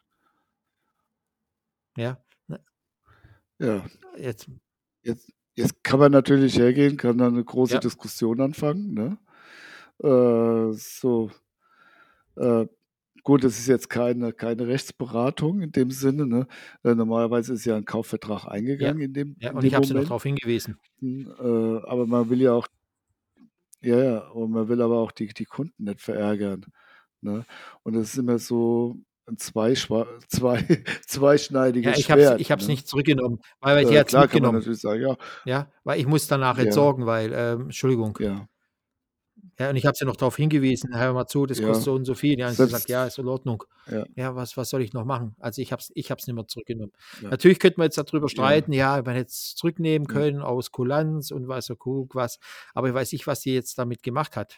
Ja, ne? Ja, Jetzt jetzt jetzt kann man natürlich hergehen, kann da 'ne große ja, Diskussion anfangen, ne? Äh, so, äh, gut, das ist jetzt keine keine Rechtsberatung in dem Sinne, ne? Äh, normalerweise ist ja 'n Kaufvertrag ja, eingegangen in dem ja, in und dem ich habe sie noch Moment, drauf hingewiesen. hm, äh, aber man will ja auch ja, ja, und man will aber auch die die Kunden nicht verärgern, ne? Und das ist immer so 'n zweischwa zwei Ja, zweischneidiges ich habe es Schwert, ich habe es ne? nicht zurückgenommen, weil weil sie Äh, hat's klar kann man mitgenommen, natürlich sagen: „Ja, ja, weil ich muss danach ja, entsorgen, weil, ähm Entschuldigung. ja, Ja, und ich habe sie noch darauf hingewiesen: „Hör mal zu, das kostet ja, so und so viel.“ Ja, und sie sagt: „Ja, selbst“ ist in Ordnung.“ ja, Ja, was was soll ich noch machen? Also, ich habe es ich habe es nicht mehr zurückgenommen. ja, Natürlich könnte man jetzt da drüber ja, streiten, ja, man hätte es zurücknehmen ja, können aus Kulanz und weiß der Kuckuck was, aber ich weiß nicht, was die jetzt damit gemacht hat.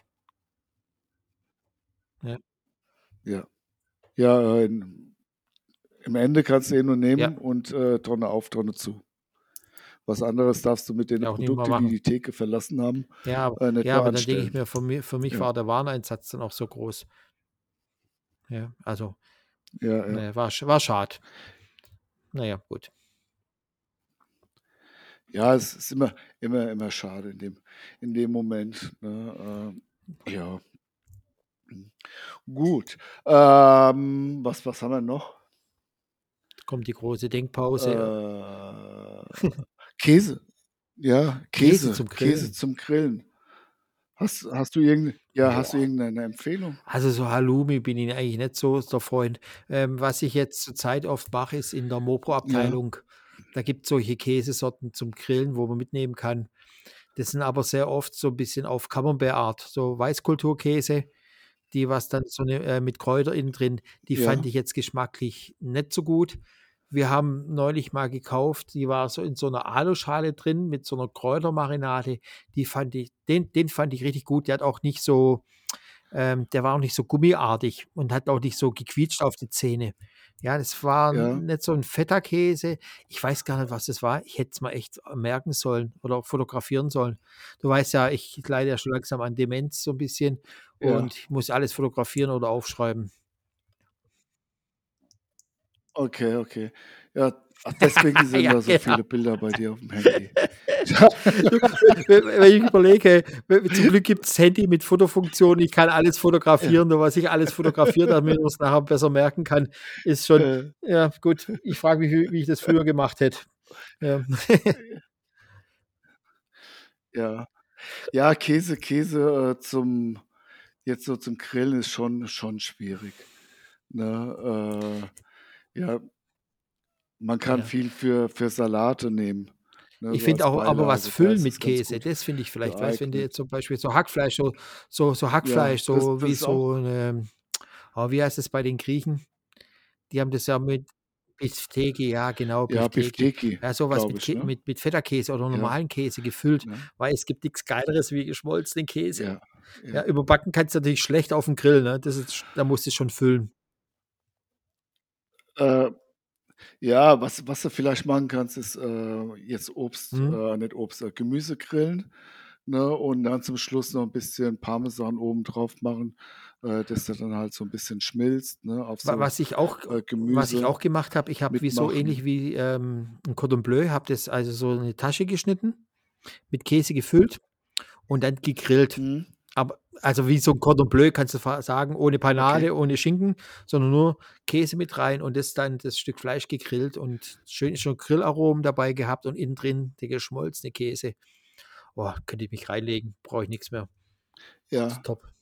Ja, ja. Ja, äh, in im Ende kannst du eh nur ja, nehmen und, äh, Tonne auf, Tonne zu. Was anderes darfst du mit den ja, auch nicht mehr Produkte, die machen. die Theke verlassen haben, Ja, aber äh, nicht ja, mehr aber dann denke ich anstellen. mir, für mi für mich Ja, war der Wareneinsatz dann auch so groß. Ja, also, ja, ja. ne, war sch war schade. Na ja, gut. Ja, es ist immer immer immer schade in dem in dem Moment, ne? Ähm, ja, mhm. Gut. Ähm, was was haben wir noch? Kommt die große Denkpause. Äh, Käse. Ja, Käse Käse zum Käse Grillen. zum Grillen. Hast hast du irgend ja, hast du Boah. irgendeine Empfehlung? Also so Halloumi bin ich eigentlich nicht so der Freund. Ähm, was ich jetzt zurzeit oft mache, ist in der Ja, Mopro-Abteilung, da gibt's solche Käsesorten zum Grillen, wo man mitnehmen kann. Das sind aber sehr oft so 'n bisschen auf Camembert-Art, so Weißkulturkäse, die was dann so 'ne äh, mit Kräuter innen drin, die fand ja, ich jetzt geschmacklich nicht so gut. Wir haben neulich mal gekauft, die war so in so 'ner Aluschale drin mit so 'ner Kräutermarinade, die fand ich den den fand ich richtig gut. Der hat auch nicht so ähm, der war auch nicht so gummiartig und hat auch nicht so gequietscht auf die Zähne. Ja, das war ja. nicht so 'n fetter Käse. Ich weiß gar nicht, was das war. Ich hätte es mal echt äh, merken sollen oder fotografieren sollen. Du weißt ja, ich leide ja schon langsam an Demenz so 'n bisschen Ja, und ich muss alles fotografieren oder aufschreiben. okay, okay. Ja, ach, deswegen sind Ja, da so genau. viele Bilder bei dir aufm Handy. Du, we wenn ich überlege, we zum Glück gibt's Handy mit Fotofunktion. Ich kann alles Ja, fotografieren, nur was ich alles fotografiert, damit man's nachher besser merken kann, ist schon äh, ja gut. Ich frage mich, wie wie ich das früher gemacht hätte. Ja. ja. Ja, Käse Käse, äh, zum jetzt so zum Grillen ist schon schon schwierig, ne? Äh, ja, man kann Ja. viel für für Salate nehmen, ne, Ich so finde als auch aber was Beilage. Da füllen ist mit es ganz Käse, gut das finde ich vielleicht weißt, wenn du jetzt geeignet. zum Beispiel so Hackfleisch so so so Ja, Hackfleisch, das so das wie ist auch so 'ne oh, wie heißt das bei den Griechen? Die haben das ja mit Beefsteak, ja genau, ja, Beefsteak. Beefsteaky, Ja, so was glaube mit ich, Kä ne? mit mit Feta-Käse oder Ja, normalen Käse gefüllt, ne? weil es gibt nix Geileres wie geschmolzenen Käse. Ja, Ja, ja. überbacken kannst du natürlich schlecht aufm Grill, ne? Das ist sch da musst du schon füllen. Äh, ja, was was du vielleicht machen kannst, ist, äh, jetzt Obst Mhm. äh, nicht Obst, äh, Gemüse grillen, ne, und dann zum Schluss noch 'n bisschen Parmesan oben drauf machen, äh, dass der dann halt so 'n bisschen schmilzt, ne, auf Wa so, was ich auch äh, was ich Gemüse auch gemacht habe, ich habe wie so ähnlich mitmachen. wie, ähm, 'n Cordon Bleu, habe das also so 'ne Tasche geschnitten, mit Käse gefüllt und dann gegrillt. Mhm, Aber also wie so 'n Cordon Bleu kannst du fa sagen, ohne okay. Panade, ohne Schinken, sondern nur Käse mit rein und das dann das Stück Fleisch gegrillt und schön schon Grillaromen dabei gehabt und innen drin der geschmolzene Käse. Boah, könnte ich mich reinlegen, brauche ich nix mehr. Ist Ja. top.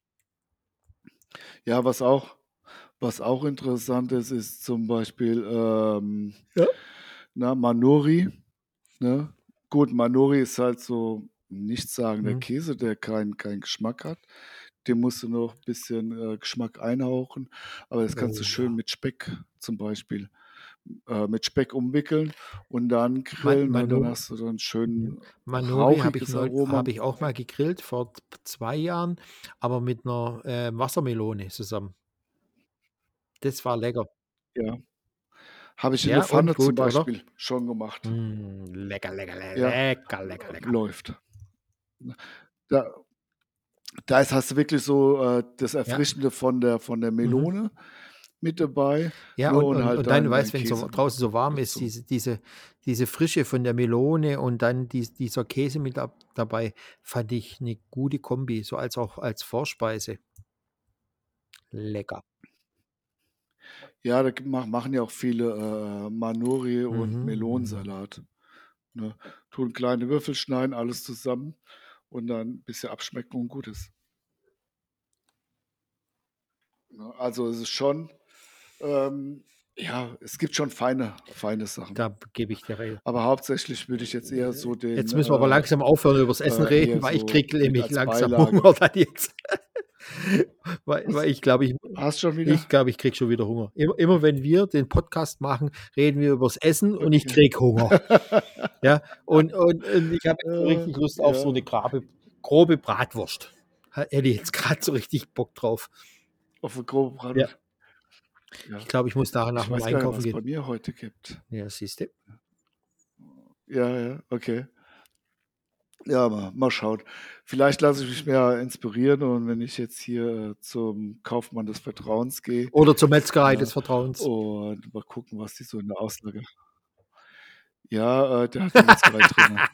Ja, was auch was auch interessant ist, ist zum Beispiel, ähm, Ja. na, Manori, ne? Gut, Manori ist halt so 'n nichtssagender Mhm. Käse, der keinen keinen Geschmack hat. Dem musst du noch bisschen, äh, Geschmack einhauchen, aber das kannst du Oh schön ja. mit Speck zum Beispiel äh, mit Speck umwickeln und dann Man grillen, ne? Dann Mano hast du so 'n Mhm. schön Manori habe ich rauchiges neu Aroma. habe ich auch mal gegrillt vor t zwei Jahren, aber mit 'ner, äh, Wassermelone zusammen. Das war lecker. Ja. Habe ich in der Ja, und Pfanne zum gut, oder? Beispiel schon gemacht. Hm, lecker, lecker, le Ja, lecker, lecker, äh, lecker. läuft. Ne? Da da ist hast du wirklich so, äh, das Ja. Erfrischende von der von der Mhm. Melone mit dabei, Ja, ne, und und und halt und dann, dein weißt, dein wenn's so Käse draußen so warm ist, dazu. diese diese diese Frische von der Melone und dann dies dieser Käse mit dab dabei, fand ich 'ne gute Kombi, so als auch als Vorspeise. Lecker. Ja, da g mach machen ja auch viele, äh, Manori und Mhm. Melonensalat, ne? Tun kleine Würfel schneiden, alles zusammen und dann bisschen abschmecken und gut ist. Ne, also, es ist schon ähm, ja, es gibt schon feine feine Sachen. Da b gebe ich dir recht. Aber hauptsächlich würde ich jetzt eher so den, Jetzt müssen wir aber äh langsam aufhören, übers Essen äh, reden, eher weil ich so kriege mit nämlich als langsam Beilage. Hunger dann jetzt. Weil Was? weil ich glaube, ich Hast schon ich wieder? glaube, ich kriege schon wieder Hunger. Immer immer wenn wir den Podcast machen, reden wir übers Essen und ich Okay. kriege Hunger. Ja, und und und ich habe jetzt so Äh, richtig Lust auf so 'ne ja, grabe grobe Bratwurst. Ha hätte ich jetzt grad so richtig Bock drauf. auf 'ne grobe Ja, Bratwurst. ich Ja. glaube, ich muss nachher nach Ich dem weiß gar nicht, Einkaufen was es gehen. bei mir heute gibt. Ja, siehst du. Ja, ja, okay. Ja, mal mal schauen. Vielleicht lasse ich mich mehr inspirieren und wenn ich jetzt hier, äh, zum Kaufmann des Vertrauens gehe, Oder zur Metzgerei des ne, Vertrauens. und mal gucken, was die so in der Auslage ja, äh, der hat 'ne Metzgerei drinnen.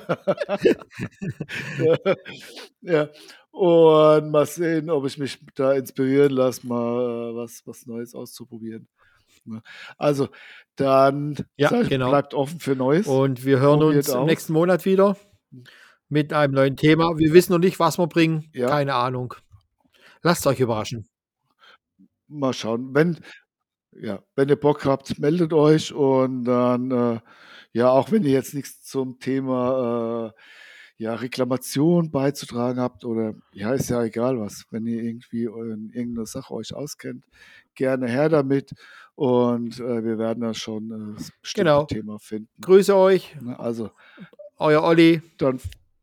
Ja, ja. Und mal sehen, ob ich mich da inspirieren lasse, mal, äh, was was Neues auszuprobieren, ne? Also, dann Ja, sage ich, genau. bleibt offen für Neues, Und wir hören probiert uns im aus. nächsten Monat wieder. Hm. mit einem neuen Thema. Wir wissen noch nicht, was wir bringen. Ja. Keine Ahnung. Lasst euch überraschen. Mal schauen. Wenn ja, wenn ihr Bock habt, meldet euch und dann, äh, ja, auch wenn ihr jetzt nichts zum Thema, äh, ja, Reklamation beizutragen habt oder ja, ist ja egal was. Wenn ihr irgendwie in irgend 'ne Sache euch auskennt, gerne her damit und, äh, wir werden da schon, äh, das bestimmte Genau. Thema finden. Grüße euch. Ne, also Euer Olli. dann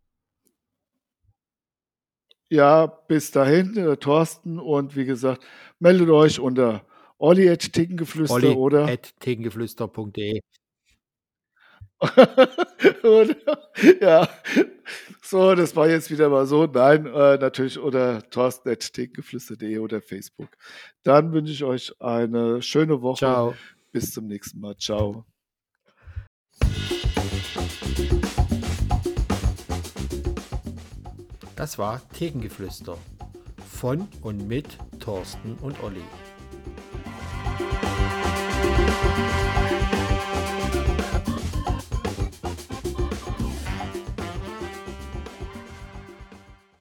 ja, bis dahin, äh, Thorsten und wie gesagt, meldet euch unter olli at thekengeflüster Olli oder at thekengeflüster punkt de. oder ja, so, das war jetzt wieder mal so. Nein, äh, natürlich unter thorsten at thekengeflüster punkt de oder Facebook. Dann wünsche ich euch eine schöne Woche. Ciao. Bis zum nächsten Mal. Ciao. Das war Thekengeflüster von und mit Thorsten und Olli.